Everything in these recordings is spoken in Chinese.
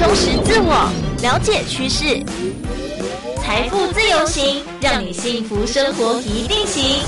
充实自我，了解趋势，财富自由行，让你幸福生活一定行。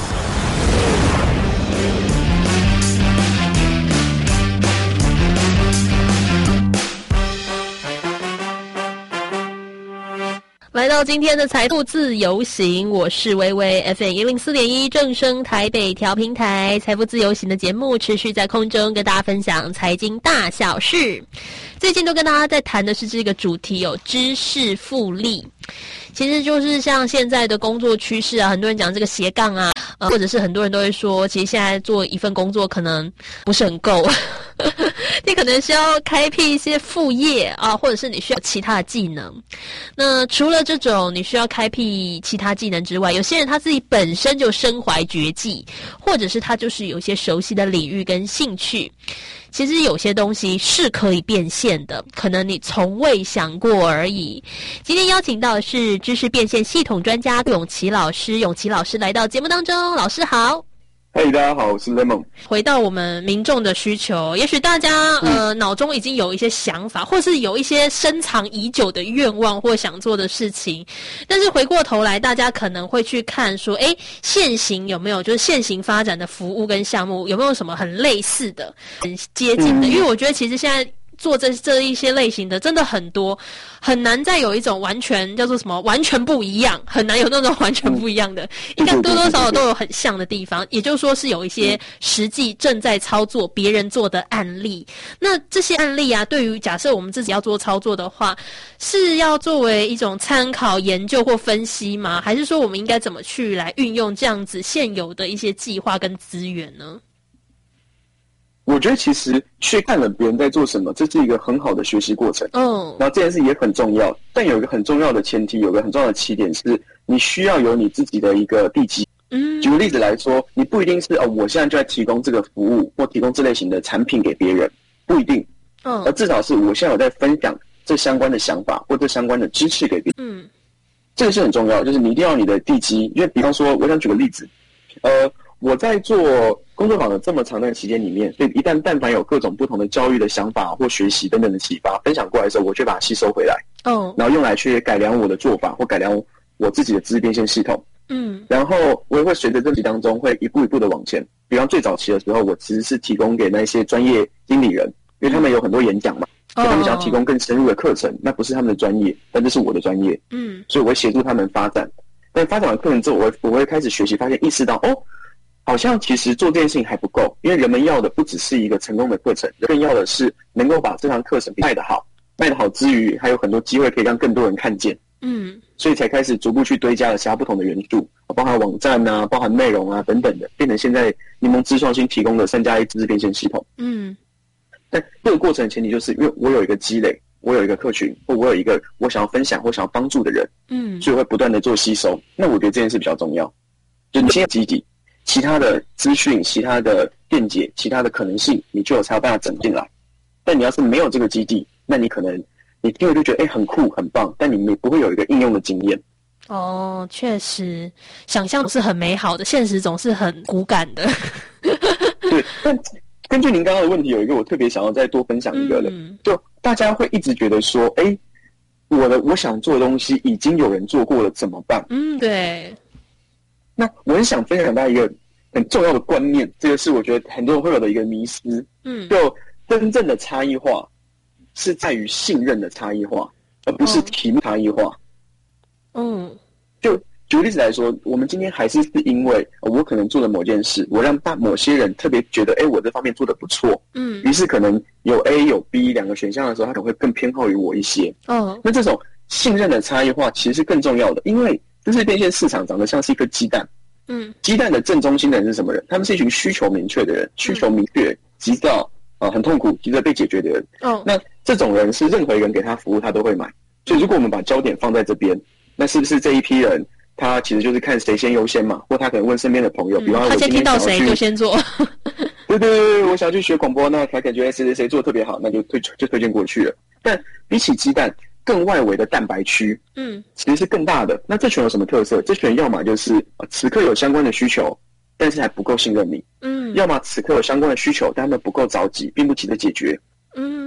来到今天的财富自由行，我是微微 FM104.1 正声台北调频台，财富自由行的节目持续在空中跟大家分享财经大小事。最近都跟大家在谈的是这个主题知识复利。其实就是像现在的工作趋势啊，很多人讲这个斜杠啊，或者是很多人都会说，其实现在做一份工作可能不是很够，你可能需要开辟一些副业啊，或者是你需要其他的技能。那除了这种你需要开辟其他技能之外，有些人他自己本身就身怀绝技，或者是他就是有一些熟悉的领域跟兴趣。其实有些东西是可以变现的，可能你从未想过而已。今天邀请到的是知识变现系统专家永琪老师，永琪老师来到节目当中，老师好。 嘿，大家好，我是 Lemon。 回到我们民众的需求，也许大家脑中已经有一些想法，或是有一些深藏已久的愿望或想做的事情，但是回过头来，大家可能会去看说，现行有没有就是现行发展的服务跟项目有没有什么很类似的、很接近的？因为我觉得其实现在做这一些类型的真的很多，很难再有一种完全叫做什么完全不一样，很难有那种完全不一样的，应该多多少少都有很像的地方，也就是说是有一些实际正在操作别人做的案例。那这些案例啊，对于假设我们自己要做操作的话，是要作为一种参考研究或分析吗？还是说我们应该怎么去来运用这样子现有的一些计划跟资源呢？ 我觉得其实去看了别人在做什么，这是一个很好的学习过程。然后这件事也很重要，但有一个很重要的前提，有一个很重要的起点是，你需要有你自己的一个地基。举个例子来说，你不一定是我现在就在提供这个服务或提供这类型的产品给别人，不一定。而至少是我现在有在分享这相关的想法或这相关的知识给别人。这个是很重要，就是你一定要有你的地基。因为比方说，我想举个例子，我在做工作坊的这么长的期间里面，所以但凡有各种不同的教育的想法或学习等等的启发分享过来的时候，我就把它吸收回来，然后用来去改良我的做法或改良我自己的知识变现系统。然后我也会随着这期当中会一步一步的往前。比方最早期的时候，我其实是提供给那些专业经理人，因为他们有很多演讲嘛，所以他们想要提供更深入的课程，那不是他们的专业，但这是我的专业。所以我会协助他们发展。但发展完课程之后，我会开始学习，发现意识到好像其实做这件事情还不够，因为人们要的不只是一个成功的课程，更要的是能够把这堂课程卖得好，卖得好之余，还有很多机会可以让更多人看见。所以才开始逐步去堆加了其他不同的元素，包含网站啊，包含内容啊等等的，变成现在柠檬知创新提供的3+1知识变现系统。但这个过程的前提就是因为我有一个积累，我有一个客群，或我有一个我想要分享或想要帮助的人，所以我会不断的做吸收。那我觉得这件事比较重要，就你先有基底，其他的资讯、其他的辩解、其他的可能性，你就才有办法整进来。但你要是没有这个基地，那你可能你听了就觉得很酷很棒，但你不会有一个应用的经验。 确实，想象是很美好的，现实总是很骨感的。 对，但根据您刚刚的问题，有一个我特别想要再多分享一个的，就大家会一直觉得说，我想做的东西已经有人做过了，怎么办？ 对。 那我很想分享大家一个很重要的观念，这个是我觉得很多人会有的一个迷思。就真正的差异化是在于信任的差异化，而不是题目差异化。就举个例子来说，我们今天还是因为我可能做了某件事，我让某些人特别觉得我这方面做得不错，于是可能有 A 有 B 两个选项的时候，他可能会更偏好于我一些。那这种信任的差异化其实是更重要的，因为知识变现市场长得像是一颗鸡蛋。鸡蛋的正中心的人是什么人？他们是一群需求明确的人，需求明确，急躁很痛苦，急着被解决的人。那这种人是任何人给他服务他都会买。所以如果我们把焦点放在这边，那是不是这一批人他其实就是看谁先优先嘛？或他可能问身边的朋友，比方说他先听到谁就先做。 对，我想要去学广播，那他感觉谁做得特别好，那就推荐过去了。但比起鸡蛋，更外围的蛋白区，其实是更大的。那这群有什么特色？这群要么就是此刻有相关的需求，但是还不够信任你，要么此刻有相关的需求，但他们不够着急，并不急着解决。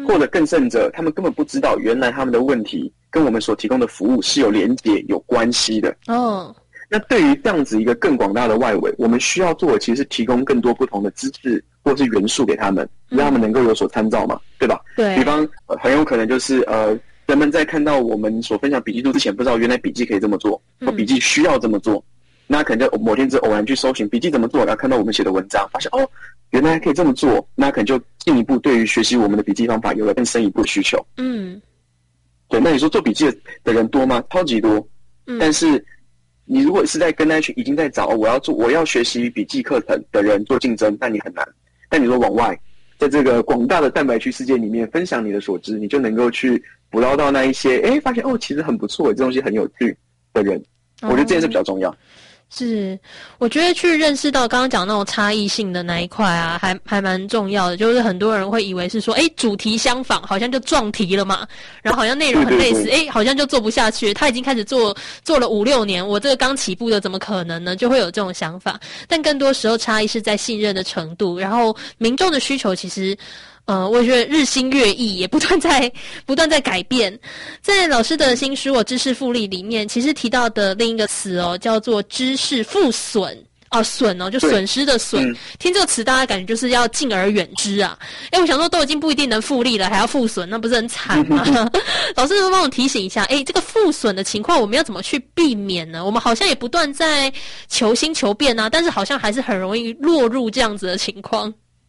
或者更甚者，他们根本不知道原来他们的问题跟我们所提供的服务是有连结、有关系的。那对于这样子一个更广大的外围，我们需要做的其实是提供更多不同的知识或是元素给他们，让他们能够有所参照嘛，对吧？ 对。 比方很有可能就是人们在看到我们所分享笔记录之前，不知道原来笔记可以这么做，或笔记需要这么做。那可能就某天只偶然去搜寻笔记怎么做，然后看到我们写的文章，发现原来可以这么做，那可能就进一步对于学习我们的笔记方法有了更深一步的需求。对。那你说做笔记的人多吗？超级多。但是你如果是在跟那群已经在找我要学习笔记课程的人做竞争，那你很难。但你说往外，在这个广大的蛋白区世界里面分享你的所知，你就能够去捕捞到那一些发现其实很不错，这东西很有趣的人。我觉得这件事比较重要。 是，我觉得去认识到刚刚讲那种差异性的那一块啊，还蛮重要的。就是很多人会以为是说，主题相仿，好像就撞题了嘛，然后好像内容很类似，好像就做不下去。他已经开始做了5-6年，我这个刚起步的怎么可能呢？就会有这种想法。但更多时候差异是在信任的程度，然后民众的需求其实。我觉得日新月异，也不断在改变。在老师的新书《知识复利》里面，其实提到的另一个词叫做知识复损。损就损失的损。听这个词，大家感觉就是要敬而远之啊。我想说都已经不一定能复利了，还要复损，那不是很惨吗？老师能帮我提醒一下，这个复损的情况我们要怎么去避免呢？我们好像也不断在求新求变啊，但是好像还是很容易落入这样子的情况。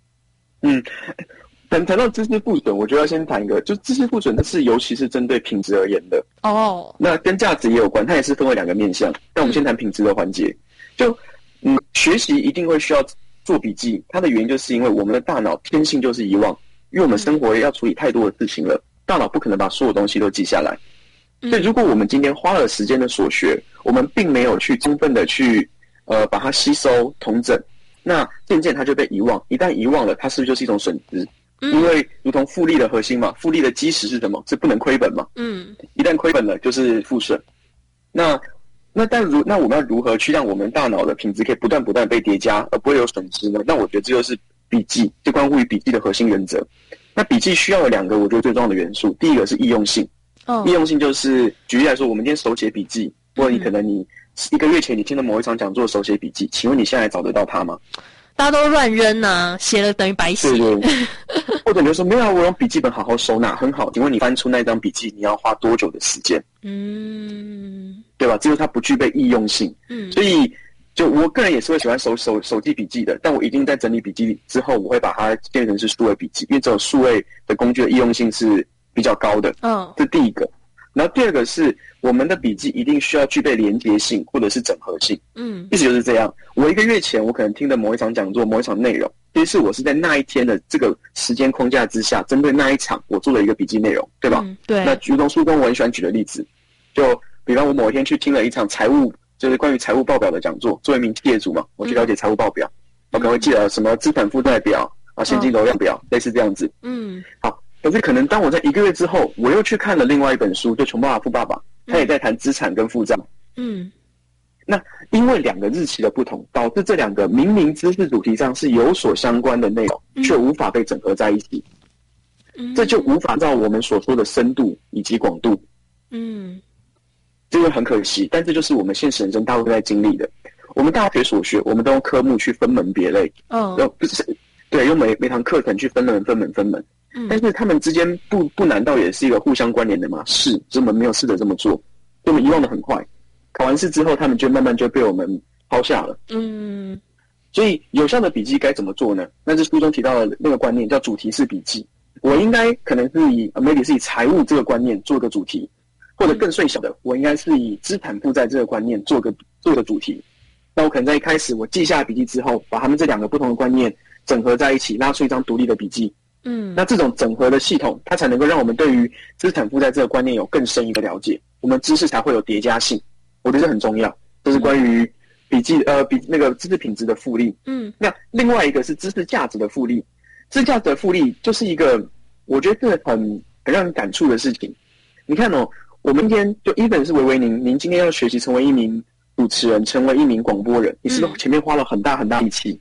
谈到知识复损，我就要先谈一个，就知识复损，它是尤其是针对品质而言的。那跟价值也有关，它也是分为2个面向。那我们先谈品质的环节。学习一定会需要做笔记，它的原因就是因为我们的大脑天性就是遗忘，因为我们生活要处理太多的事情了，大脑不可能把所有东西都记下来。所以如果我们今天花了时间的所学，我们并没有去充分的去把它吸收统整，那渐渐它就被遗忘。一旦遗忘了，它是不是就是一种损失？因为如同复利的核心嘛，复利的基石是什么？是不能亏本嘛。一旦亏本了，就是负损。那我们要如何去让我们大脑的品质可以不断被叠加，而不会有损失呢？那我觉得这就是笔记，就关乎于笔记的核心原则。那笔记需要有2个我觉得最重要的元素，第一个是易用性。易用性就是举例来说，我们今天手写笔记，或者你可能你1个月前你听了某一场讲座手写笔记，请问你现在找得到它吗？ 大家都乱扔啊，写了等于白写。 对。或者你就说没有，我用笔记本好好收纳，很好。请问你翻出那张笔记，你要花多久的时间？对吧？只有它不具备易用性。所以就我个人也是会喜欢手记笔记的，但我一定在整理笔记之后，我会把它变成是数位笔记，因为只有数位的工具的易用性是比较高的。这第一个。然后第二个是我们的笔记一定需要具备连结性或者是整合性。意思就是这样，我1个月前我可能听的某一场讲座某一场内容，其实是我是在那一天的这个时间框架之下，针对那一场我做了一个笔记内容，对吧？ 对。那如同书中我很喜欢举的例子，就比方我某一天去听了一场财务，就是关于财务报表的讲座，作为一名企业主嘛，我去了解财务报表，我可能会记得什么资产负债表现金流量表，类似这样子。好。可是可能当我在1个月之后，我又去看了另外一本书，就《穷爸爸富爸爸》，他也在谈资产跟负债。那因为2个日期的不同，导致这2个明明知识主题上是有所相关的内容，却无法被整合在一起。这就无法照我们所说的深度以及广度。这个很可惜，但这就是我们现实人生大部分在经历的。我们大学所学，我们都用科目去分门别类。对，用每堂课程去分门。但是他们之间不难道也是一个互相关联的吗？是，只是我们没有试着这么做，所以我们遗忘的很快。考完试之后，他们就慢慢就被我们抛下了。所以有效的笔记该怎么做呢？那是书中提到的那个观念，叫主题式笔记。我应该可能是maybe是以财务这个观念做个主题，或者更最小的，我应该是以资产负债这个观念做个主题。那我可能在一开始我记下笔记之后，把他们这2个不同的观念整合在一起，拉出一张独立的笔记。那这种整合的系统，它才能够让我们对于资产负债这个观念有更深一个了解，我们知识才会有叠加性。我觉得这很重要，这是关于笔记那个知识品质的复利。那另外一个是知识价值的复利。知识价值的复利就是一个我觉得很让人感触的事情。你看我们今天就even是维您今天要学习成为一名主持人，成为一名广播人，你是不是前面花了很大力气？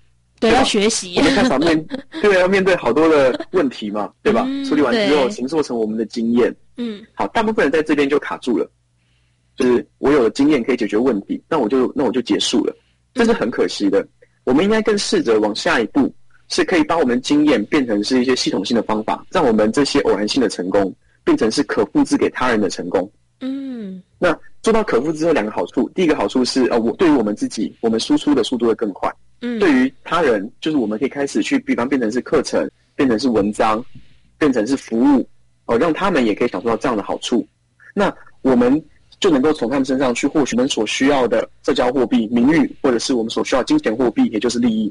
对，要学习。 我们太少要面对好多的问题嘛，对吧？处理完之后形塑成我们的经验。好，大部分人在这边就卡住了，就是我有了经验可以解决问题，那我就结束了，这是很可惜的。我们应该更试着往下一步，是可以把我们经验变成是一些系统性的方法，让我们这些偶然性的成功变成是可复制给他人的成功。那做到可复制之后2个好处，第一个好处是对于我们自己，我们输出的速度会更快。对于他人，就是我们可以开始去比方变成是课程，变成是文章，变成是服务，让他们也可以享受到这样的好处。那我们就能够从他们身上去获取我们所需要的社交货币、名誉，或者是我们所需要的金钱货币，也就是利益。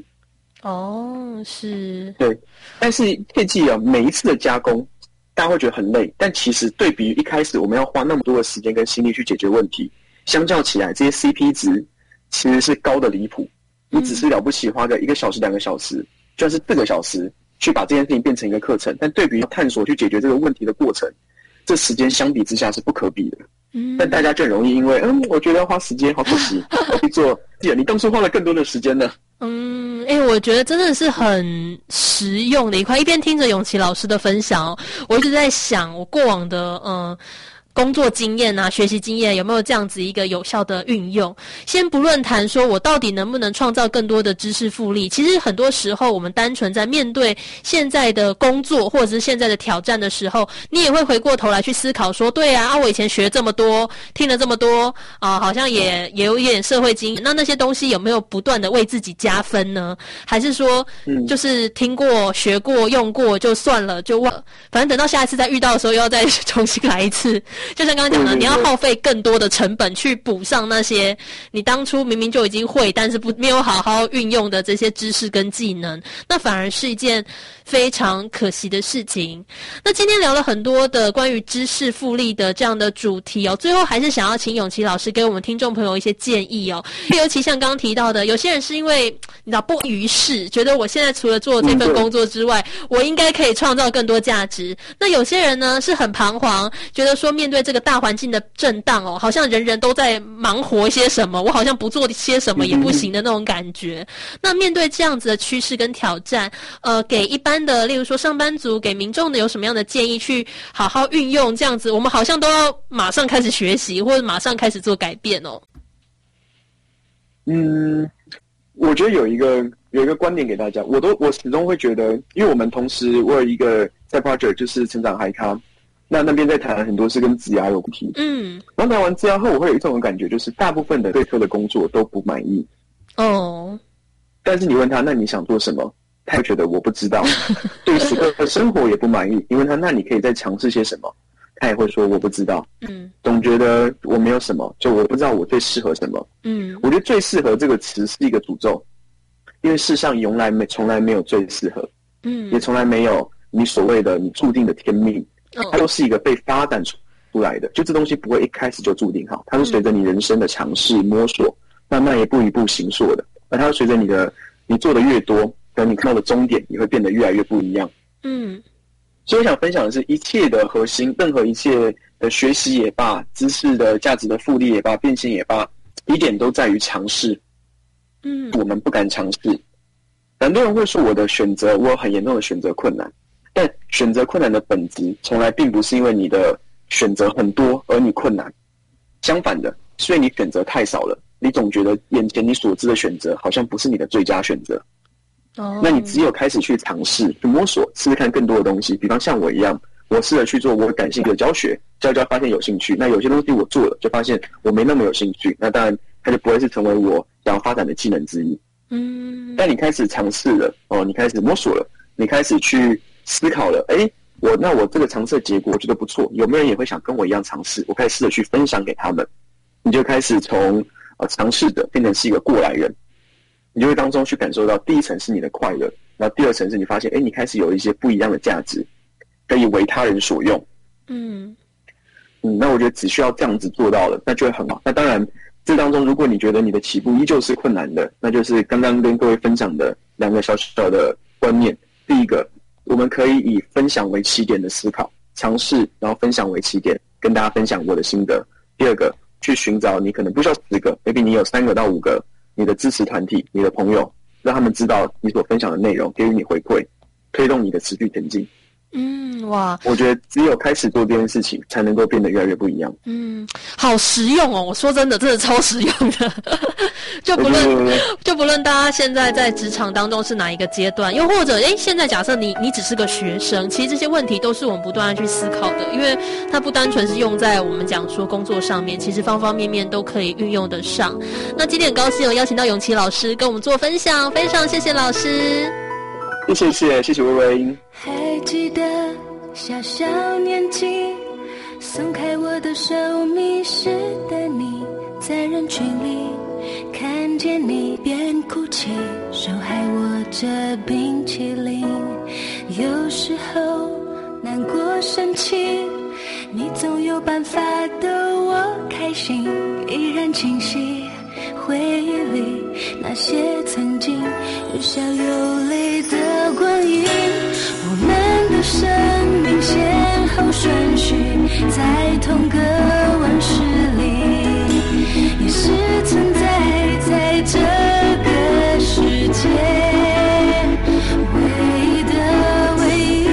是。 对，但是切记每一次的加工大家会觉得很累，但其实对比于一开始我们要花那么多的时间跟心力去解决问题，相较起来这些 CP 值其实是高的离谱。你只是了不起花个1个小时2个小时，就算是4个小时去把这件事情变成一个课程，但对比于探索去解决这个问题的过程，这时间相比之下是不可比的。但大家就很容易因为我觉得要花时间好可惜，我去做你当初花了更多的时间呢。 我觉得真的是很实用的一块。一边听着永琪老师的分享，我一直在想我过往的工作经验啊，学习经验有没有这样子一个有效的运用。先不论谈说我到底能不能创造更多的知识复利，其实很多时候我们单纯在面对现在的工作或者是现在的挑战的时候，你也会回过头来去思考说，对啊，我以前学这么多，听了这么多好像也有一点社会经验，那些东西有没有不断的为自己加分呢？还是说就是听过学过用过就算了，就忘了，反正等到下一次再遇到的时候又要再重新来一次。就像刚刚讲的，你要耗费更多的成本去补上那些你当初明明就已经会，但是没有好好运用的这些知识跟技能，那反而是一件非常可惜的事情。那今天聊了很多的关于知识复利的这样的主题最后还是想要请永琪老师给我们听众朋友一些建议尤其像刚刚提到的，有些人是因为你知道不于事，觉得我现在除了做这份工作之外，我应该可以创造更多价值。那有些人呢是很彷徨，觉得说面对这个大环境的震荡好像人人都在忙活些什么，我好像不做些什么也不行的那种感觉。那面对这样子的趋势跟挑战，给一般的例如说上班族，给民众的有什么样的建议去好好运用这样子，我们好像都要马上开始学习或者马上开始做改变我觉得有一个观点给大家，我始终会觉得，因为我们同时我有一个在 project 就是成长嗨咖，那边在谈很多是跟职涯有关题。然后谈完职涯后，我会有一种感觉，就是大部分的对科的工作都不满意。但是你问他，那你想做什么？他会觉得我不知道。对此刻的生活也不满意。你问他，那你可以再尝试些什么？他也会说我不知道。总觉得我没有什么，就我不知道我最适合什么。我觉得最适合这个词是一个诅咒，因为世上从来没有最适合，也从来没有你所谓的你注定的天命，它都是一个被发展出来的。就这东西不会一开始就注定好，它是随着你人生的尝试摸索，慢慢一步一步形塑的。而它会随着你做的越多，等你看到的终点也会变得越来越不一样。所以我想分享的是，一切的核心，任何一切的学习也罢，知识的价值的复利也罢，变现也罢，一点都在于尝试。我们不敢尝试。很多人会说我有很严重的选择困难，但选择困难的本质从来并不是因为你的选择很多而你困难，相反的，是因为你选择太少了，你总觉得眼前你所知的选择好像不是你的最佳选择。那你只有开始去尝试，去摸索，试试看更多的东西。比方像我一样，我试着去做我感兴趣的教学，教发现有兴趣。那有些东西我做了，就发现我没那么有兴趣。那当然，它就不会是成为我想要发展的技能之一。但你开始尝试了，你开始摸索了，你开始去思考了，我这个尝试的结果我觉得不错，有没有人也会想跟我一样尝试？我开始试着去分享给他们，你就开始从尝试的变成是一个过来人。你就会当中去感受到，第一层是你的快乐，然后第二层是你发现，你开始有一些不一样的价值，可以为他人所用。那我觉得只需要这样子做到了，那就会很好。那当然，这当中如果你觉得你的起步依旧是困难的，那就是刚刚跟各位分享的2个小小的观念。第一个，我们可以以分享为起点的思考，尝试，然后分享为起点，跟大家分享我的心得。第二个，去寻找你可能不需要10个 ，maybe 你有3个到5个。你的支持团体，你的朋友， 让他们知道你所分享的内容，给予你回馈，推动你的持续前进。 哇！ 我觉得只有开始做这件事情，才能够变得越来越不一样。 好实用哦！我说真的超实用的。就不论大家现在在职场当中是哪一个阶段，又或者现在假设你只是个学生，其实这些问题都是我们不断的去思考的，因为它不单纯是用在我们讲说工作上面，其实方方面面都可以运用得上。那今天很高兴邀请到咏琪老师跟我们做分享，非常谢谢老师。 谢谢薇薇。 还记得小小年纪，松开我的手，迷失的你，在人群里看见你边哭泣，手还握着冰淇淋。有时候难过生气，你总有办法逗我开心，依然清晰回忆里那些曾经有笑有泪的光阴。我们的生命先后顺序在同个温室里，也是存在在这个世界唯一的唯一。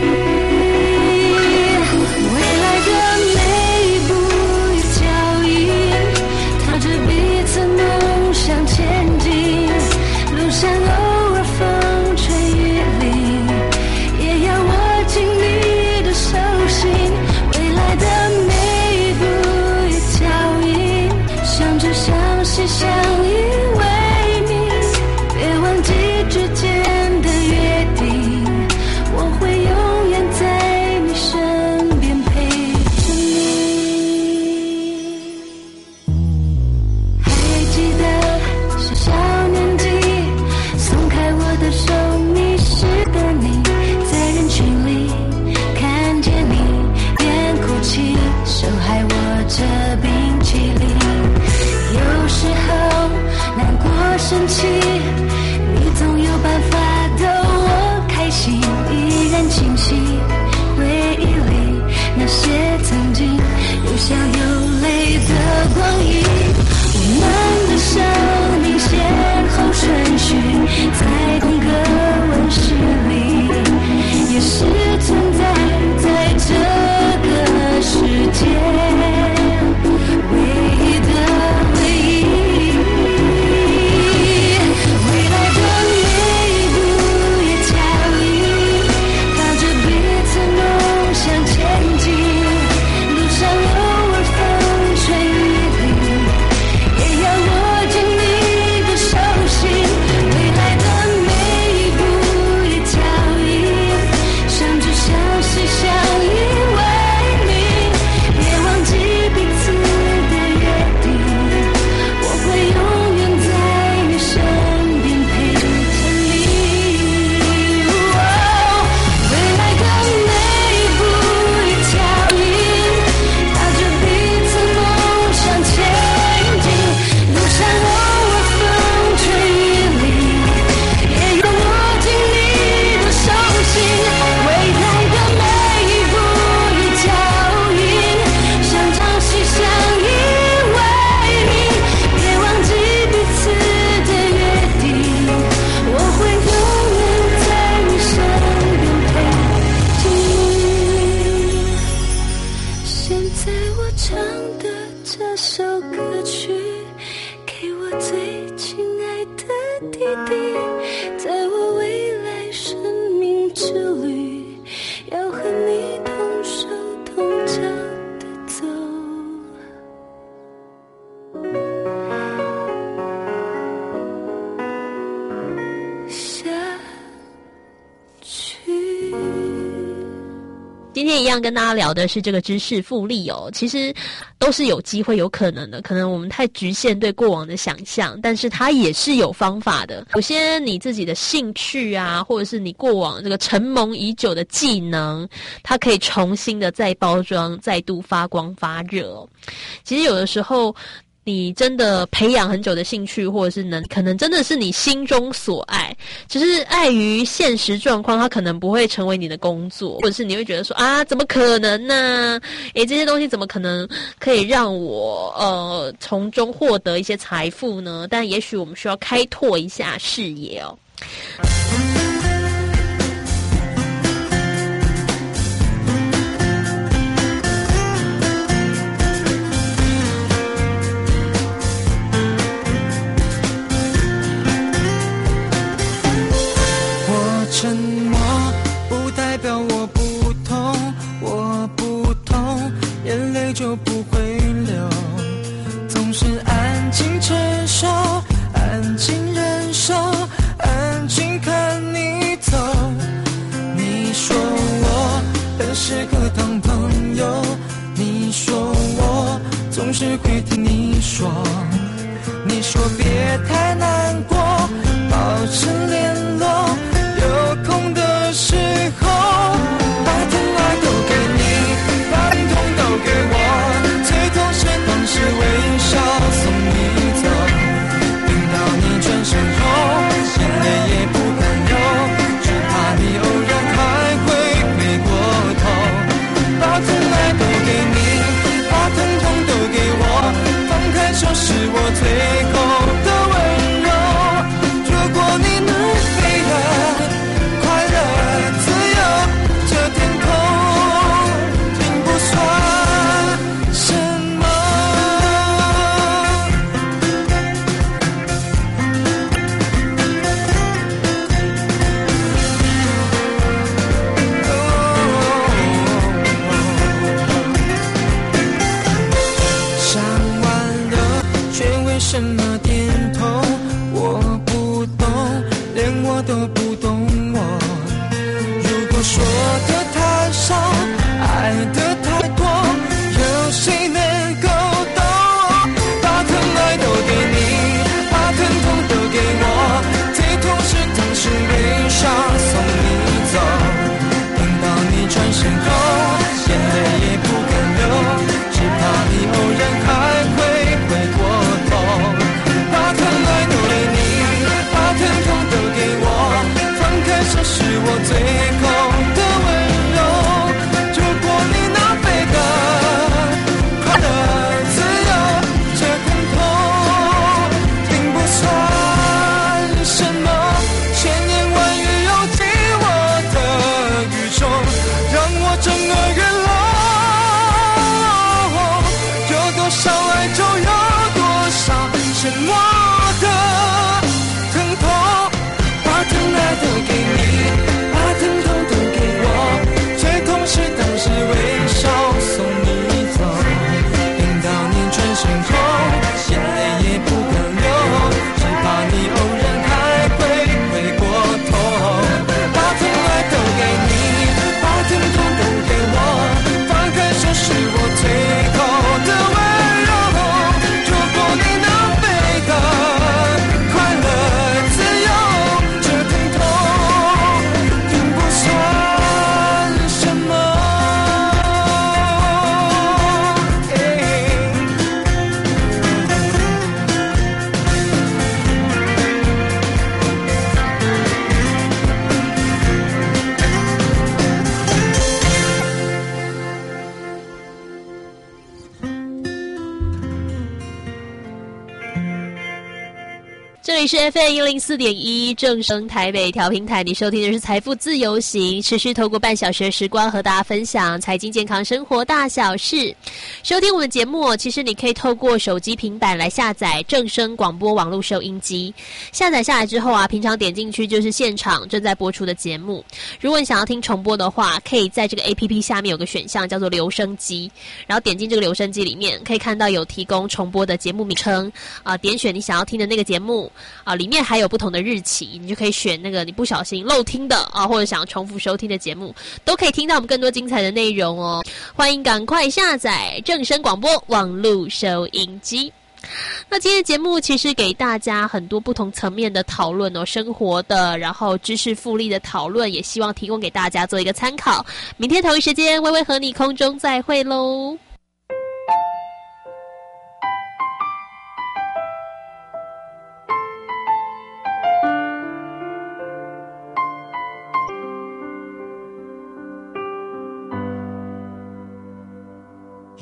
未来的每一步与脚印，踏着彼此梦想前进，路上偶尔风吹雨淋，也要握紧你的手心。未来的每一步与脚印，相知相惜相依为命，别忘记之间的约定，我会永远在你身边陪着你。还记得小小年纪，松开我的手，迷失的你，在人群里看见你边哭泣，手还握着冰淇淋。有时候难过生气，你总有办法逗我开心，依然清晰回忆里那些曾经有笑有泪的光阴。我们的生命先后顺序在同个温室里，也是存在在这个世界唯一的唯一。未来的每一步与脚印，踏着彼此梦想前进，路上偶尔风吹雨淋，也要握紧你的手心。未来的每一步与脚印，相知相惜相依为命，别忘记彼此的约定，我会永远在你身边陪着你。未来的每一步与脚印，踏着彼此梦想前进，路上偶尔风吹雨淋，也要握紧你的手心。未来的每一步与脚印，相朝夕相依为命，别忘记彼此的约定，我会永远在你身边陪着你。现在我唱的这首歌曲，给我最亲爱的弟弟，在我未来生命之旅，要和你同手同脚的走下去。 今天一样跟大家聊的是这个知识复利哦，其实都是有机会有可能的，可能我们太局限对过往的想象，但是它也是有方法的。有些你自己的兴趣啊，或者是你过往这个承蒙已久的技能，它可以重新的再包装，再度发光发热哦。其实有的时候你真的培养很久的兴趣，或者是可能真的是你心中所爱，只是碍于现实状况，它可能不会成为你的工作，或者是你会觉得说啊，怎么可能呢？这些东西怎么可能可以让我从中获得一些财富呢？但也许我们需要开拓一下视野哦。 沉默不代表我不痛，我不痛，眼泪就不会流。总是安静承受，安静忍受，安静看你走。你说我很适合当朋友，你说我总是会听你说，你说别太难过，保持联络。有空的时候，把疼爱都给你，把疼痛都给我，最痛是当时微笑送你走，等到你转身后，眼泪也不敢流，只怕你偶然还会回过头。把疼爱都给你，把疼痛都给我，放开手是我最后的温柔。如果你能飞了，什么点头，我不懂，连我都不懂我。如果说的太少，爱的太多，有谁能够懂？把疼爱都给你，把疼痛都给我，最痛是当时微笑送你走，等到你转身后，眼泪也不敢流，只怕你偶然还会回过头。把疼爱都给你，把疼痛都给我，放开手是我最后的温柔。如果你能飞得快乐自由，这疼痛并不算什么，千言万语涌进我的宇宙，让我整个人流。有多少爱就有多少沉默的疼痛，把疼爱都给你，把疼痛都给我，最痛是当时微笑送你走，等到你转身后，眼泪也不敢流，只怕你偶然还会回过头。把疼爱都给你，把疼痛都给我，放开手是我最后的温柔。如果你能飞得快乐自由，这疼痛并不算什么。 这里是 FM104.1 正声台北调频台，你收听的是财富自由行，持续透过半小时的时光和大家分享财经健康生活大小事。收听我们节目，其实你可以透过手机平板来下载正声广播网络收音机，下载下来之后啊，平常点进去就是现场正在播出的节目。如果你想要听重播的话，可以在这个 APP 下面有个选项叫做留声机，然后点进这个留声机里面，可以看到有提供重播的节目名称点选你想要听的那个节目里面还有不同的日期，你就可以选那个你不小心漏听的或者想要重复收听的节目，都可以听到我们更多精彩的内容哦。欢迎赶快下载正声广播网络收音机。那今天的节目其实给大家很多不同层面的讨论哦，生活的，然后知识复利的讨论，也希望提供给大家做一个参考。明天同一时间，微微和你空中再会喽。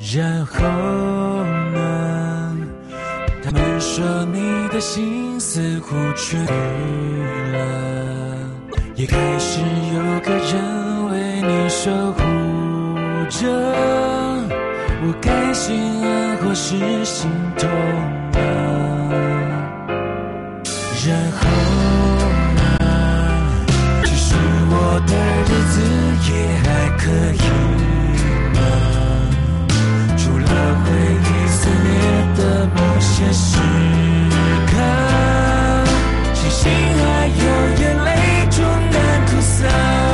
然后呢？他们说你的心似乎痊愈了，也开始有个人为你守护着。我该心安或是心痛啊？然后呢？其实我的日子也还可以吗？除了回忆撕裂的某些时刻，星星还有眼泪终难哭涩，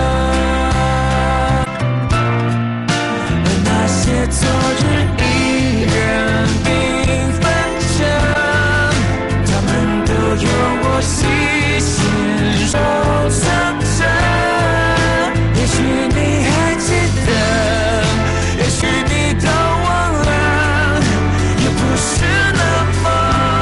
而那些昨日依然缤纷着，他们都有我细心收藏着。也许你还记得，也许你都忘了，也不是那么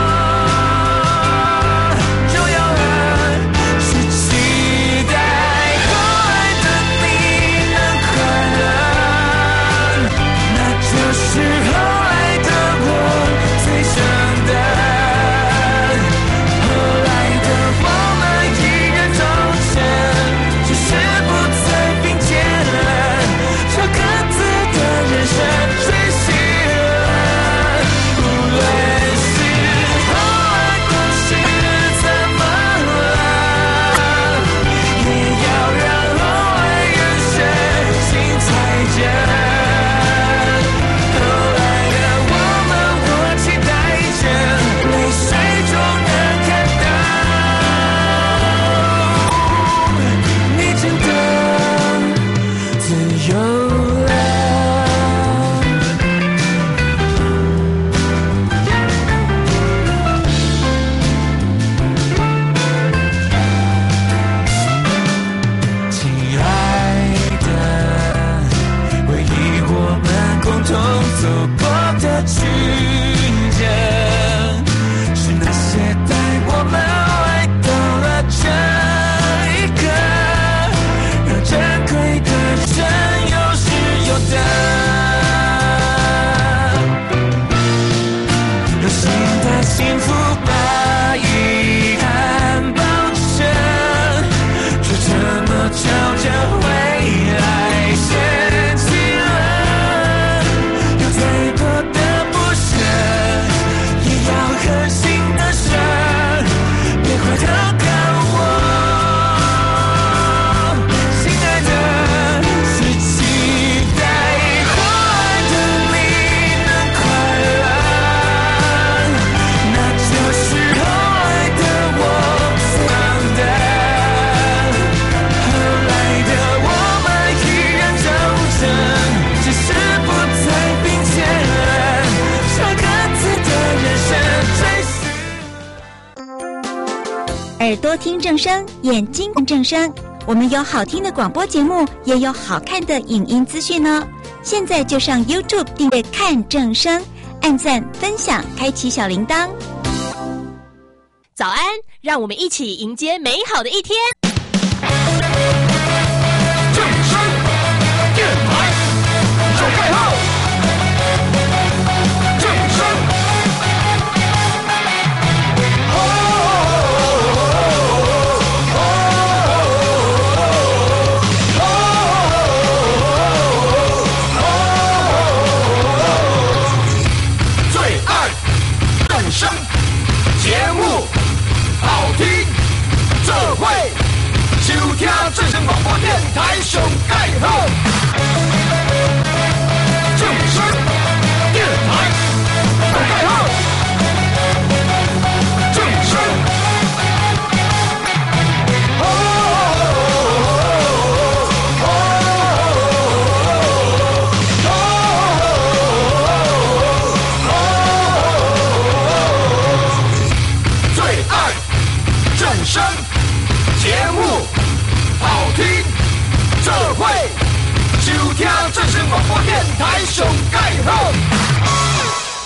重要了。是期待后来的你能快乐，那就是后来的我最想的。后来的我们依然忠诚，只是不再并肩了，朝各自的人生追寻了。无论是后来的事怎么了，也要让后来人生精彩着。后来的我们，我期待着，泪水中能看到，你真的自由了。亲爱的，回忆我们共同走过的曲折，是那些带我们来到了这一刻，让珍贵的人有是有的，用心的幸福把遗憾包着，就这么朝着未来前进了。有再多的不舍，也要狠心的舍，别回头看我，亲爱的，是期待后来的你能快乐，那就是后来的我想的。后来的我们依然忠诚，只是不再并肩了，朝各自的人生追寻。 耳朵听正声，眼睛看正声。我们有好听的广播节目，也有好看的影音资讯哦。现在就上 YouTube 订阅看正声，按赞、分享，开启小铃铛。 早安，让我们一起迎接美好的一天。 正声电台手盖号，正声。最爱正声节目，好听这会收听正声广播电台上盖好，正声电台上盖好，正声。最爱正声节目，好听这会收听正声广播电台上盖好。